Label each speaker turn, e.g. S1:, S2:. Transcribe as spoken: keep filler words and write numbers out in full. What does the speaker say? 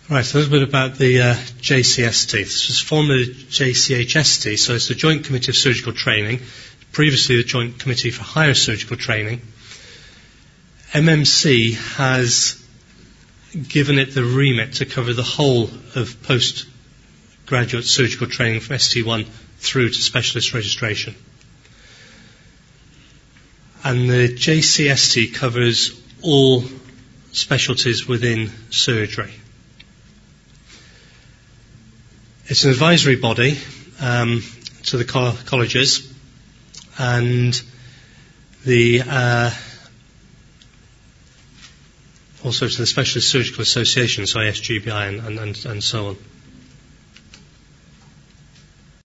S1: Right, so a little bit about the uh, J C S T. This was formerly J C H S T, so it's the Joint Committee of Surgical Training, previously the Joint Committee for Higher Surgical Training. M M C has given it the remit to cover the whole of postgraduate surgical training from S T one through to specialist registration. And the J C S T covers all specialties within surgery. It's an advisory body um, to the co- colleges and the uh, also to the Specialist Surgical Association, so I S G B I and, and, and, and so on.